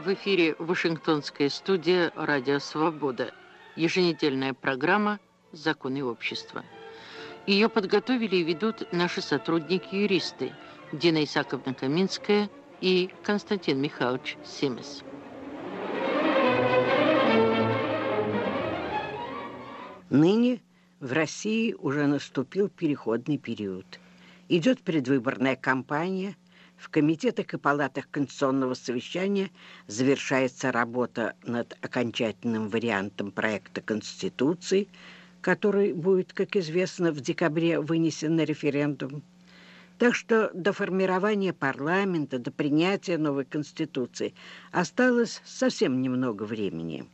В эфире Вашингтонская студия «Радио Свобода». Еженедельная программа «Законы общества». Ее подготовили и ведут наши сотрудники-юристы Дина Исааковна Каминская и Константин Михайлович Семес. Ныне в России уже наступил переходный период. Идет предвыборная кампания. В комитетах и палатах Конституционного совещания завершается работа над окончательным вариантом проекта Конституции, который будет, как известно, в декабре вынесен на референдум. Так что до формирования парламента, до принятия новой Конституции осталось совсем немного времени.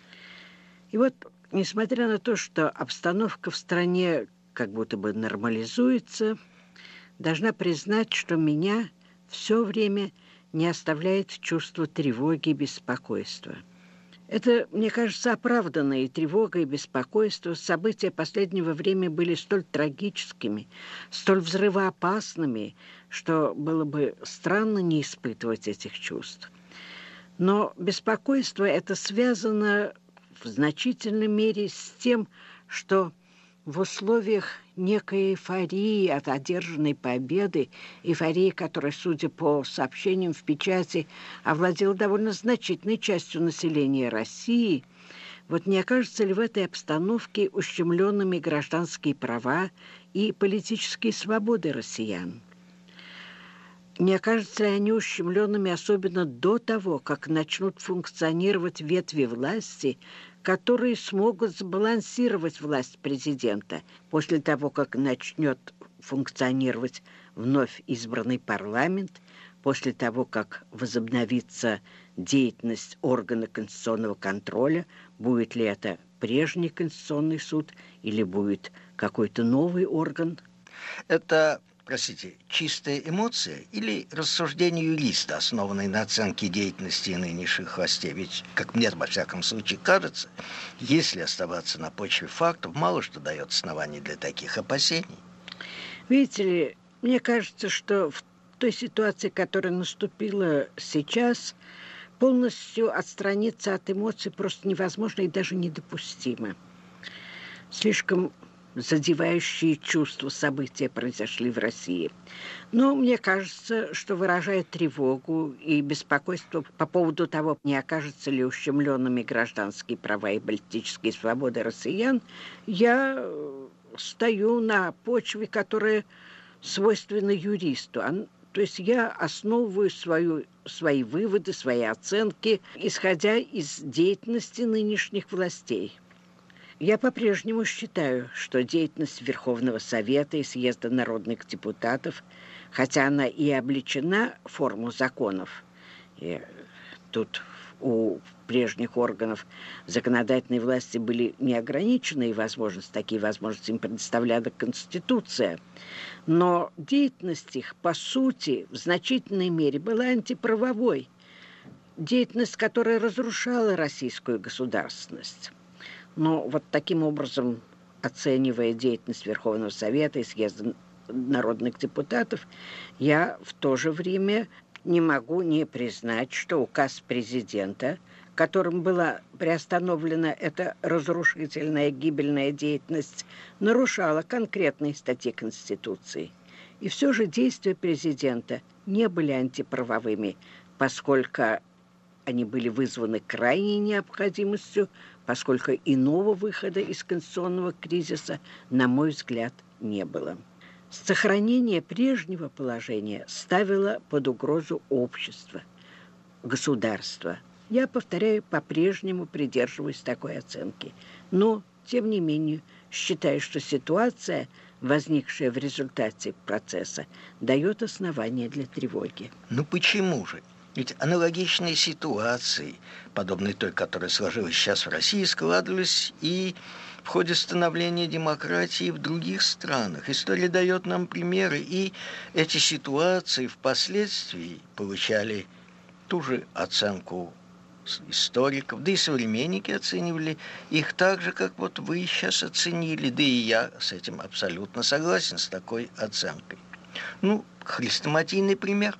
И вот, несмотря на то, что обстановка в стране как будто бы нормализуется, должна признать, что меня все время не оставляет чувство тревоги и беспокойства. Это, мне кажется, оправданно, и тревога, и беспокойство. События последнего времени были столь трагическими, столь взрывоопасными, что было бы странно не испытывать этих чувств. Но беспокойство это связано в значительной мере с тем, что в условиях некой эйфории от одержанной победы, эйфории, которая, судя по сообщениям в печати, овладела довольно значительной частью населения России, вот не окажутся ли в этой обстановке ущемленными гражданские права и политические свободы россиян? Не окажутся ли они ущемленными особенно до того, как начнут функционировать ветви власти, которые смогут сбалансировать власть президента после того, как начнет функционировать вновь избранный парламент, после того, как возобновится деятельность органа конституционного контроля, будет ли это прежний Конституционный суд или будет какой-то новый орган? Это, простите, чистая эмоция или рассуждение юриста, основанное на оценке деятельности нынешних властей? Ведь, как мне, во всяком случае, кажется, если оставаться на почве фактов, мало что дает оснований для таких опасений. Видите ли, мне кажется, что в той ситуации, которая наступила сейчас, полностью отстраниться от эмоций просто невозможно и даже недопустимо. Слишком задевающие чувства события произошли в России. Но мне кажется, что, выражая тревогу и беспокойство по поводу того, не окажутся ли ущемленными гражданские права и политические свободы россиян, я стою на почве, которая свойственна юристу. То есть я основываю свои выводы, свои оценки, исходя из деятельности нынешних властей. Я по-прежнему считаю, что деятельность Верховного Совета и Съезда народных депутатов, хотя она и облечена в форму законов, и тут у прежних органов законодательной власти были неограниченные возможности, такие возможности им предоставляла Конституция, но деятельность их, по сути, в значительной мере была антиправовой, деятельность, которая разрушала российскую государственность. Но вот таким образом, оценивая деятельность Верховного Совета и Съезда народных депутатов, я в то же время не могу не признать, что указ президента, которым была приостановлена эта разрушительная гибельная деятельность, нарушала конкретные статьи Конституции. И все же действия президента не были антиправовыми, поскольку они были вызваны крайней необходимостью, поскольку иного выхода из конституционного кризиса, на мой взгляд, не было. Сохранение прежнего положения ставило под угрозу общество, государство. Я, повторяю, по-прежнему придерживаюсь такой оценки. Но, тем не менее, считаю, что ситуация, возникшая в результате процесса, дает основания для тревоги. Ну почему же? Ведь аналогичные ситуации, подобные той, которая сложилась сейчас в России, складывались и в ходе становления демократии в других странах. История дает нам примеры, и эти ситуации впоследствии получали ту же оценку историков, да и современники оценивали их так же, как вот вы сейчас оценили, да и я с этим абсолютно согласен, с такой оценкой. Ну, хрестоматийный пример.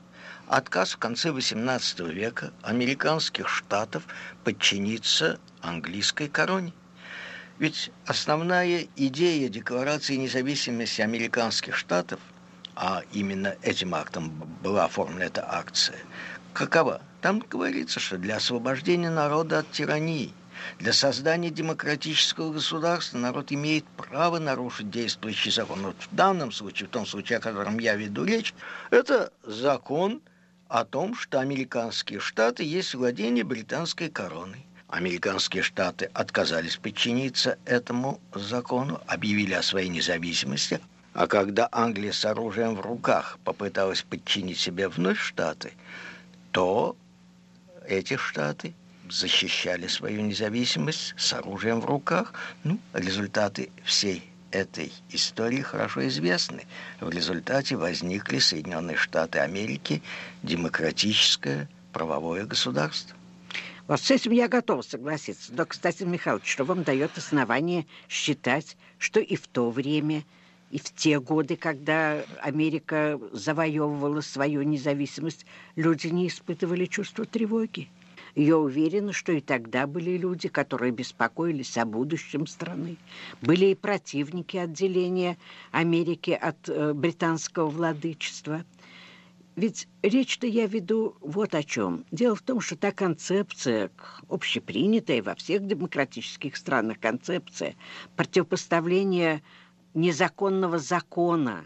отказ в конце XVIII века американских штатов подчиниться английской короне. Ведь основная идея Декларации независимости американских штатов, а именно этим актом была оформлена эта акция, какова? Там говорится, что для освобождения народа от тирании, для создания демократического государства народ имеет право нарушить действующий закон. Вот в данном случае, в том случае, о котором я веду речь, это закон о том, что американские штаты есть владение британской короной. Американские штаты отказались подчиниться этому закону, объявили о своей независимости, а когда Англия с оружием в руках попыталась подчинить себе вновь штаты, то эти штаты защищали свою независимость с оружием в руках. Результаты всей этой истории хорошо известны. В результате возникли Соединенные Штаты Америки, демократическое правовое государство. Вот с этим я готова согласиться. Но, кстати, Михайлович, что вам дает основание считать, что и в то время, и в те годы, когда Америка завоевывала свою независимость, люди не испытывали чувства тревоги? Я уверена, что и тогда были люди, которые беспокоились о будущем страны. Были и противники отделения Америки от британского владычества. Ведь речь-то я веду вот о чем. Дело в том, что та концепция, общепринятая во всех демократических странах концепция противопоставления незаконного закона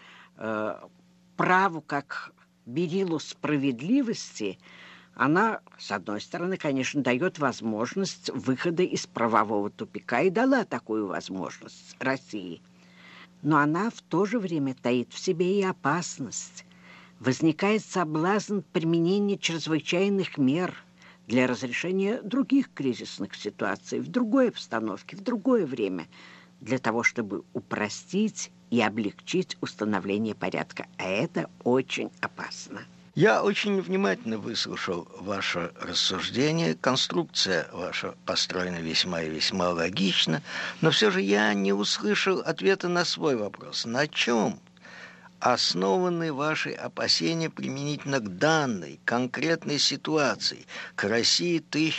праву как берилу справедливости, она, с одной стороны, конечно, дает возможность выхода из правового тупика и дала такую возможность России. Но она в то же время таит в себе и опасность. Возникает соблазн применения чрезвычайных мер для разрешения других кризисных ситуаций в другой обстановке, в другое время, для того, чтобы упростить и облегчить установление порядка. А это очень опасно. Я очень внимательно выслушал ваше рассуждение. Конструкция ваша построена весьма и весьма логично, но все же я не услышал ответа на свой вопрос. На чем основаны ваши опасения применительно к данной конкретной ситуации, к России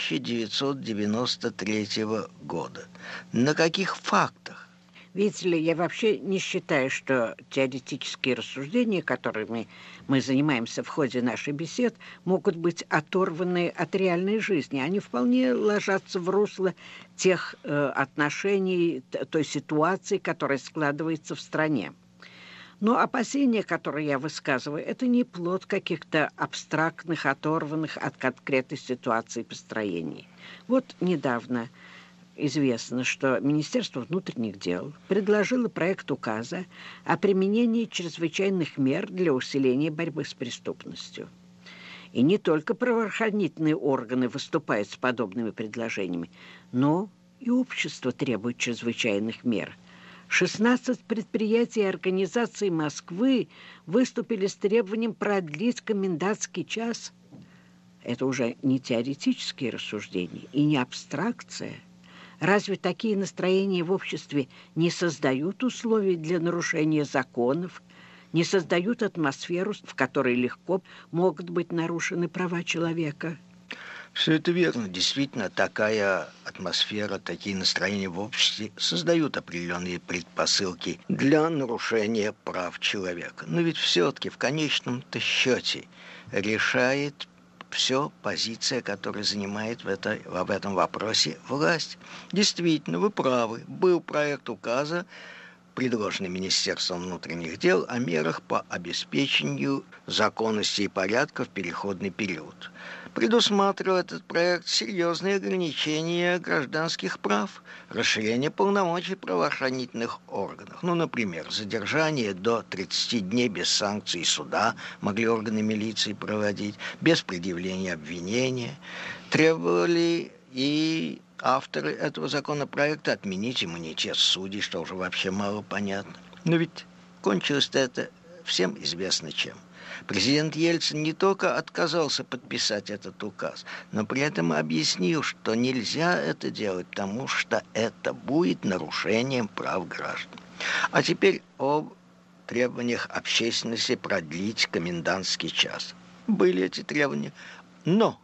1993 года? На каких фактах? Видите ли, я вообще не считаю, что теоретические рассуждения, которыми мы занимаемся в ходе нашей бесед, могут быть оторваны от реальной жизни. Они вполне ложатся в русло тех отношений, той ситуации, которая складывается в стране. Но опасения, которые я высказываю, это не плод каких-то абстрактных, оторванных от конкретной ситуации построений. Вот недавно известно, что Министерство внутренних дел предложило проект указа о применении чрезвычайных мер для усиления борьбы с преступностью. И не только правоохранительные органы выступают с подобными предложениями, но и общество требует чрезвычайных мер. 16 предприятий и организаций Москвы выступили с требованием продлить комендантский час. Это уже не теоретические рассуждения и не абстракция. Разве такие настроения в обществе не создают условий для нарушения законов, не создают атмосферу, в которой легко могут быть нарушены права человека? Все это верно. Действительно, такая атмосфера, такие настроения в обществе создают определенные предпосылки для нарушения прав человека. Но ведь все-таки в конечном-то счете решает все позиция, которую занимает в этом вопросе власть. Действительно, вы правы. Был проект указа, предложенный Министерством внутренних дел, о мерах по обеспечению законности и порядка в переходный период. Предусматривал этот проект серьезные ограничения гражданских прав, расширение полномочий правоохранительных органов. Например, задержание до 30 дней без санкций суда могли органы милиции проводить, без предъявления обвинения. Требовали и авторы этого законопроекта отменить иммунитет судей, что уже вообще мало понятно. Но ведь кончилось-то это всем известно чем. Президент Ельцин не только отказался подписать этот указ, но при этом объяснил, что нельзя это делать, потому что это будет нарушением прав граждан. А теперь об требованиях общественности продлить комендантский час. Были эти требования. Но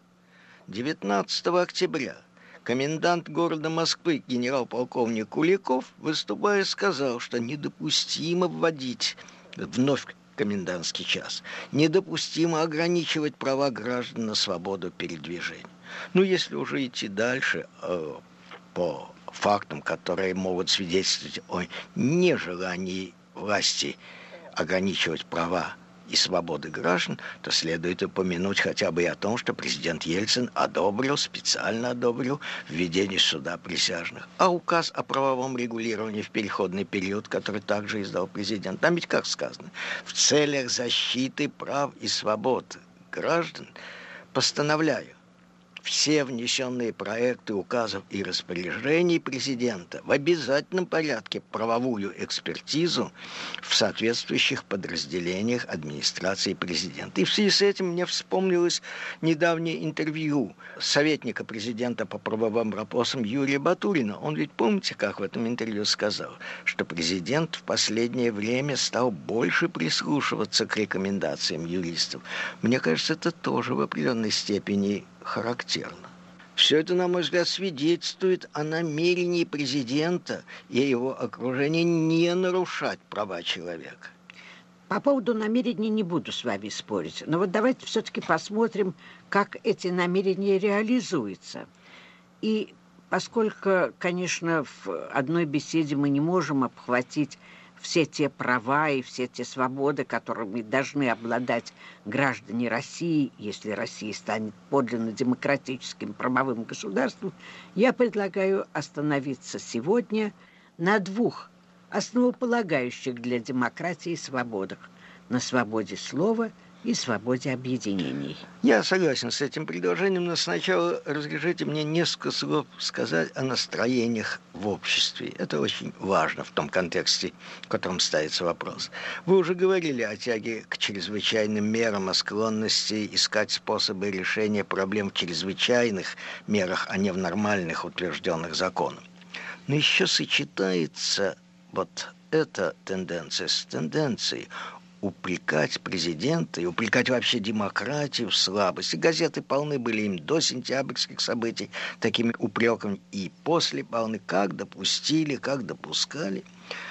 19 октября комендант города Москвы генерал-полковник Куликов, выступая, сказал, что недопустимо вводить вновь комендантский час. Недопустимо ограничивать права граждан на свободу передвижения. Ну, если уже идти дальше по фактам, которые могут свидетельствовать о нежелании власти ограничивать права и свободы граждан, то следует упомянуть хотя бы и о том, что президент Ельцин специально одобрил введение суда присяжных. А указ о правовом регулировании в переходный период, который также издал президент, там ведь как сказано, в целях защиты прав и свобод граждан постановляю все внесенные проекты указов и распоряжений президента в обязательном порядке правовую экспертизу в соответствующих подразделениях администрации президента. И в связи с этим мне вспомнилось недавнее интервью советника президента по правовым вопросам Юрия Батурина. Он ведь, помните, как в этом интервью сказал, что президент в последнее время стал больше прислушиваться к рекомендациям юристов. Мне кажется, это тоже в определенной степени характерно. Все это, на мой взгляд, свидетельствует о намерении президента и его окружения не нарушать права человека. По поводу намерений не буду с вами спорить, но вот давайте все-таки посмотрим, как эти намерения реализуются. И поскольку, конечно, в одной беседе мы не можем обхватить все те права и все те свободы, которыми должны обладать граждане России, если Россия станет подлинно демократическим правовым государством, я предлагаю остановиться сегодня на двух основополагающих для демократии свободах – на свободе слова и свободе объединений. Я согласен с этим предложением, но сначала разрешите мне несколько слов сказать о настроениях в обществе. Это очень важно в том контексте, в котором ставится вопрос. Вы уже говорили о тяге к чрезвычайным мерам, о склонности искать способы решения проблем в чрезвычайных мерах, а не в нормальных, утвержденных законом. Но еще сочетается вот эта тенденция с тенденцией упрекать президента и упрекать вообще демократию в слабости. Газеты полны были им до сентябрьских событий такими упреками, и после полны, как допустили, как допускали.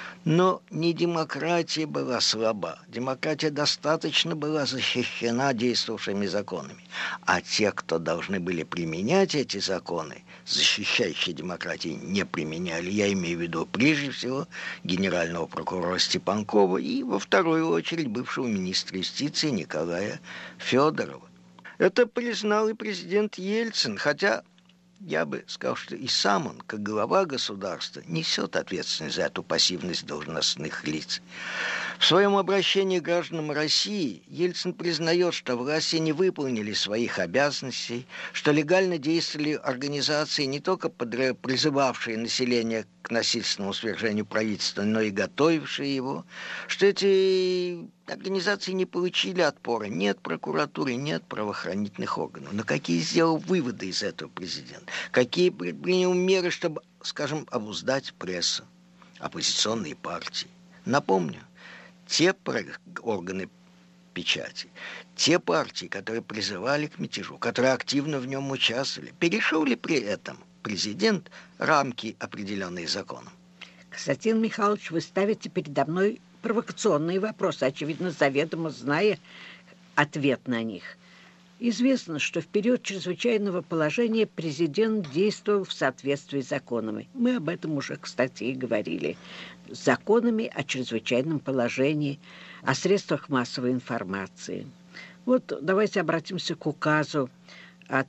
Но не демократия была слаба. Демократия достаточно была защищена действовавшими законами. А те, кто должны были применять эти законы, защищающие демократию, не применяли. Я имею в виду прежде всего генерального прокурора Степанкова и во вторую очередь бывшего министра юстиции Николая Федорова. Это признал и президент Ельцин, хотя я бы сказал, что и сам он, как глава государства, несет ответственность за эту пассивность должностных лиц. В своем обращении к гражданам России Ельцин признает, что власти не выполнили своих обязанностей, что легально действовали организации, не только призывавшие население к насильственному свержению правительства, но и готовившие его, что эти организации не получили отпора ни от прокуратуры, ни от правоохранительных органов. Но какие сделал выводы из этого президент? Какие принял меры, чтобы, скажем, обуздать прессу, оппозиционные партии? Напомню, те органы печати, те партии, которые призывали к мятежу, которые активно в нем участвовали, перешел ли при этом президент рамки, определенные законом? Константин Михайлович, вы ставите передо мной провокационные вопросы, очевидно, заведомо зная ответ на них. Известно, что в период чрезвычайного положения президент действовал в соответствии с законами. Мы об этом уже, кстати, и говорили. С законами о чрезвычайном положении, о средствах массовой информации. Вот давайте обратимся к указу от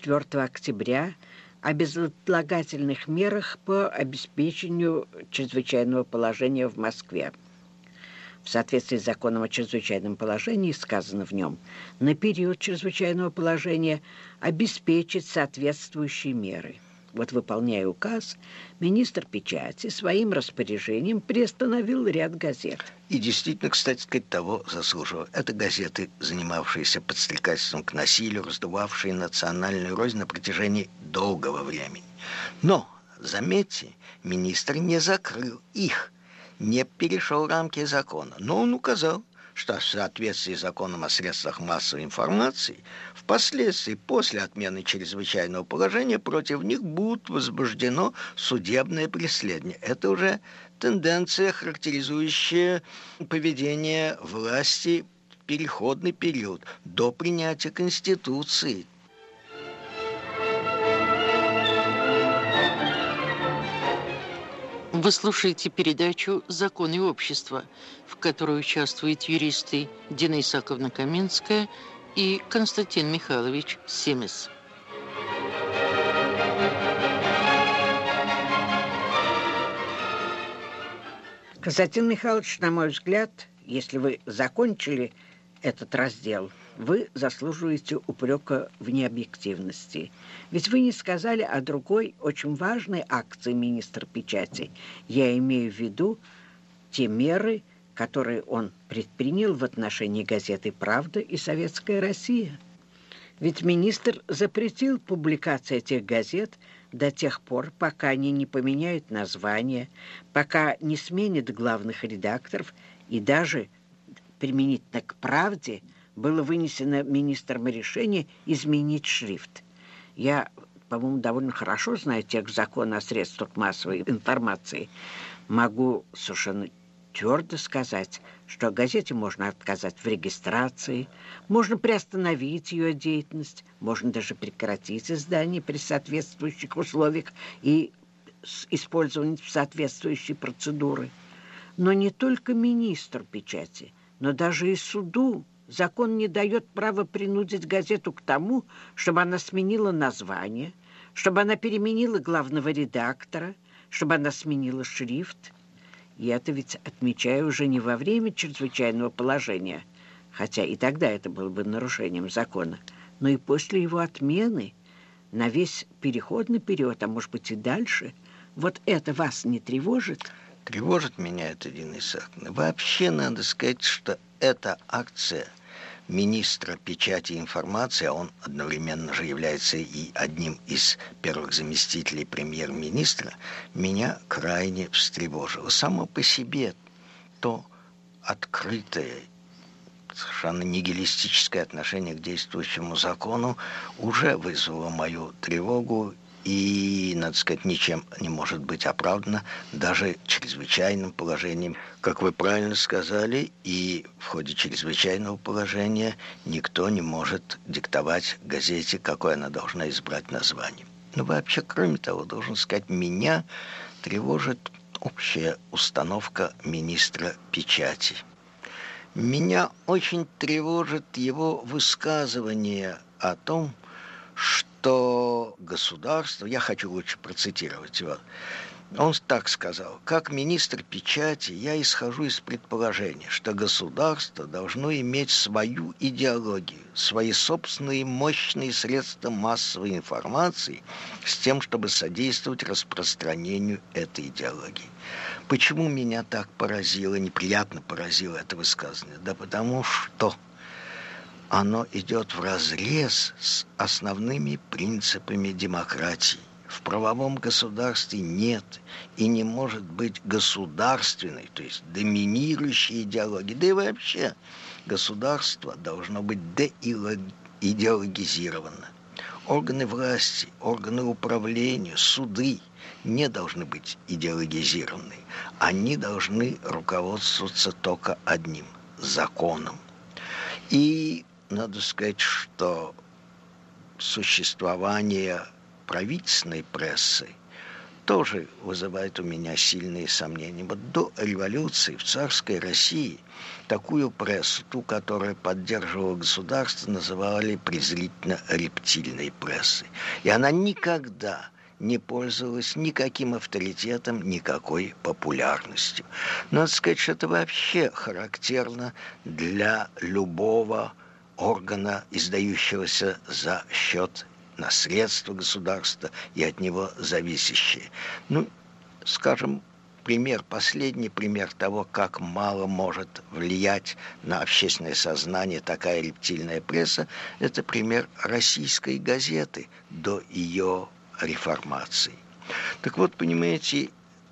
4 октября о безотлагательных мерах по обеспечению чрезвычайного положения в Москве. В соответствии с законом о чрезвычайном положении сказано в нем: на период чрезвычайного положения обеспечить соответствующие меры. Вот, выполняя указ, министр печати своим распоряжением приостановил ряд газет. И действительно, кстати сказать, того заслуживал. Это газеты, занимавшиеся подстрекательством к насилию, раздувавшие национальную рознь на протяжении долгого времени. Но, заметьте, министр не закрыл их, не перешел рамки закона. Но он указал, что в соответствии с законом о средствах массовой информации впоследствии после отмены чрезвычайного положения против них будет возбуждено судебное преследование. Это уже тенденция, характеризующая поведение власти в переходный период до принятия Конституции. Вы слушаете передачу «Законы общества», в которой участвуют юристы Дина Исааковна Каменская и Константин Михайлович Семес. Константин Михайлович, на мой взгляд, если вы закончили этот раздел, вы заслуживаете упрека в необъективности. Ведь вы не сказали о другой очень важной акции министра печати. Я имею в виду те меры, которые он предпринял в отношении газеты «Правда» и «Советская Россия». Ведь министр запретил публикацию этих газет до тех пор, пока они не поменяют название, пока не сменят главных редакторов, и даже применительно к «Правде» было вынесено министром решение изменить шрифт. Я, по-моему, довольно хорошо знаю текст закона о средствах массовой информации. Могу совершенно твердо сказать, что газете можно отказать в регистрации, можно приостановить ее деятельность, можно даже прекратить издание при соответствующих условиях и использовании соответствующей процедуры. Но не только министру печати, но даже и суду закон не дает права принудить газету к тому, чтобы она сменила название, чтобы она переменила главного редактора, чтобы она сменила шрифт. И это ведь отмечаю уже не во время чрезвычайного положения, хотя и тогда это было бы нарушением закона, но и после его отмены на весь переходный период, а может быть и дальше. Вот это вас не тревожит? Тревожит меня это, Дина Исааковна. Вообще надо сказать, что эта акция министра печати и информации, а он одновременно же является и одним из первых заместителей премьер-министра, меня крайне встревожило. Само по себе то открытое, совершенно нигилистическое отношение к действующему закону уже вызвало мою тревогу и, надо сказать, ничем не может быть оправдано даже чрезвычайным положением. Как вы правильно сказали, и в ходе чрезвычайного положения никто не может диктовать газете, какое она должна избрать название. Но вообще, кроме того, должен сказать, меня тревожит общая установка министра печати. Меня очень тревожит его высказывание о том, что государство, я хочу лучше процитировать его, он так сказал: как министр печати я исхожу из предположения, что государство должно иметь свою идеологию, свои собственные мощные средства массовой информации с тем, чтобы содействовать распространению этой идеологии. Почему меня так поразило, неприятно поразило это высказывание? Да потому что оно идет вразрез с основными принципами демократии. В правовом государстве нет и не может быть государственной, то есть доминирующей идеологии. Да и вообще государство должно быть деидеологизировано. Органы власти, органы управления, суды не должны быть идеологизированы. Они должны руководствоваться только одним – законом. И надо сказать, что существование правительственной прессы тоже вызывает у меня сильные сомнения. Вот до революции в царской России такую прессу, ту, которая поддерживала государство, называли презрительно рептильной прессой. И она никогда не пользовалась никаким авторитетом, никакой популярностью. Надо сказать, что это вообще характерно для любого органа, издающегося за счет на средства государства и от него зависящие. Скажем, последний пример того, как мало может влиять на общественное сознание такая рептильная пресса, это пример российской газеты до ее реформации. Так вот, понимаете,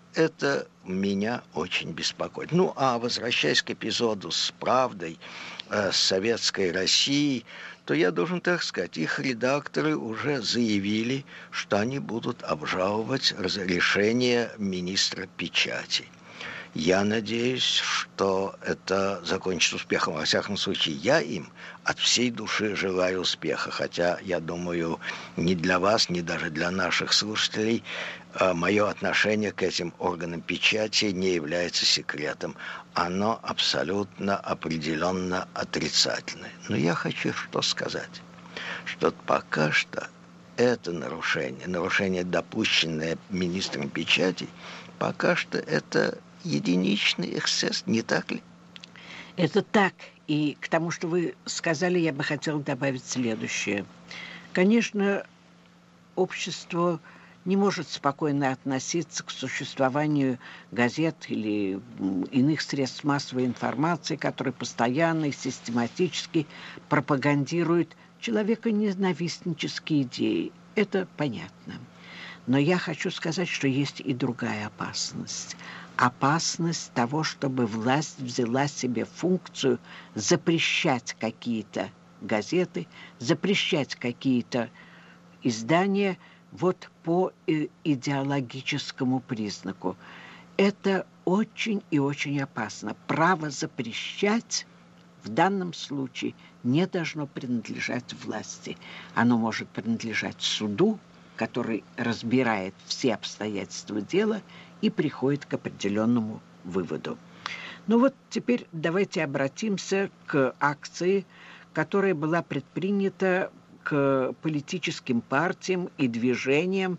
это меня очень беспокоит. Ну, а возвращаясь к эпизоду с «Правдой», с советской Россией, то я должен так сказать, их редакторы уже заявили, что они будут обжаловать решение министра печати. Я надеюсь, что это закончится успехом. Во всяком случае, я им от всей души желаю успеха. Хотя, я думаю, ни для вас, ни даже для наших слушателей мое отношение к этим органам печати не является секретом. Оно абсолютно определенно отрицательное. Но я хочу что сказать. Что пока что это нарушение, допущенное министром печати, пока что это единичный эксцесс, не так ли? Это так. И к тому, что вы сказали, я бы хотела добавить следующее. Конечно, общество не может спокойно относиться к существованию газет или иных средств массовой информации, которые постоянно и систематически пропагандируют человеконенавистнические идеи. Это понятно. Но я хочу сказать, что есть и другая опасность. Опасность того, чтобы власть взяла себе функцию запрещать какие-то газеты, запрещать какие-то издания вот по идеологическому признаку. Это очень и очень опасно. Право запрещать в данном случае не должно принадлежать власти. Оно может принадлежать суду, который разбирает все обстоятельства дела и приходит к определенному выводу. Ну вот теперь давайте обратимся к акции, которая была предпринята к политическим партиям и движениям,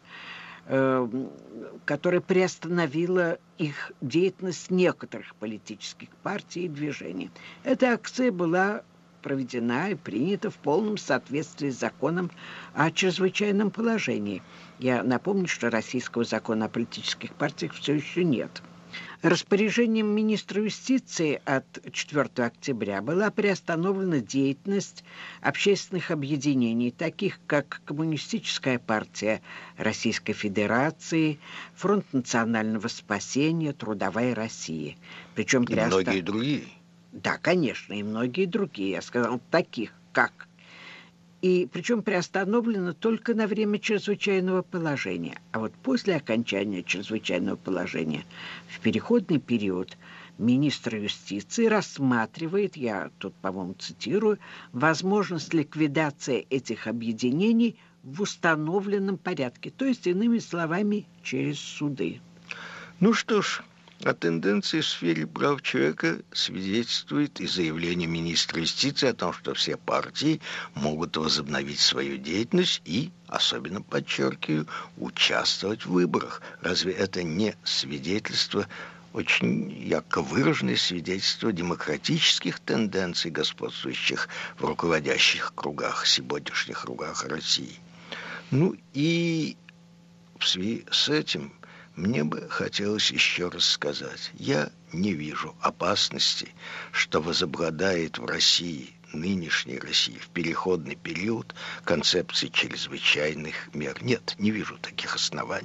которая приостановила их деятельность некоторых политических партий и движений. Эта акция была проведена и принята в полном соответствии с законом о чрезвычайном положении. Я напомню, что российского закона о политических партиях все еще нет. Распоряжением министра юстиции от 4 октября была приостановлена деятельность общественных объединений, таких как Коммунистическая партия Российской Федерации, Фронт национального спасения, Трудовая Россия. Причем многие другие. Да, конечно, и многие другие. Я сказал, таких как. И причем приостановлено только на время чрезвычайного положения. А вот после окончания чрезвычайного положения, в переходный период, министр юстиции рассматривает, я тут, по-моему, цитирую, возможность ликвидации этих объединений в установленном порядке. То есть, иными словами, через суды. Ну что ж, о тенденции в сфере прав человека свидетельствует и заявление министра юстиции о том, что все партии могут возобновить свою деятельность и, особенно подчеркиваю, участвовать в выборах. Разве это не свидетельство, очень ярко выраженное свидетельство демократических тенденций, господствующих в руководящих кругах, сегодняшних кругах России? Ну и в связи с этим мне бы хотелось еще раз сказать, я не вижу опасности, что возобладает в России, нынешней России, в переходный период концепции чрезвычайных мер. Нет, не вижу таких оснований.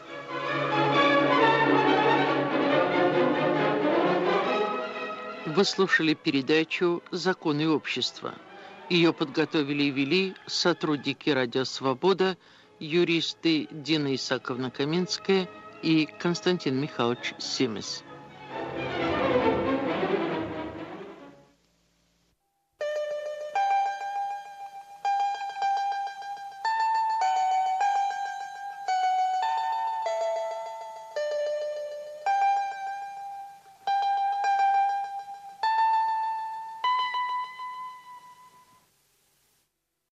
Вы слушали передачу «Законы общества». Ее подготовили и вели сотрудники «Радио Свобода», юристы Дина Исаковна Каменская и Константин Михайлович Семес.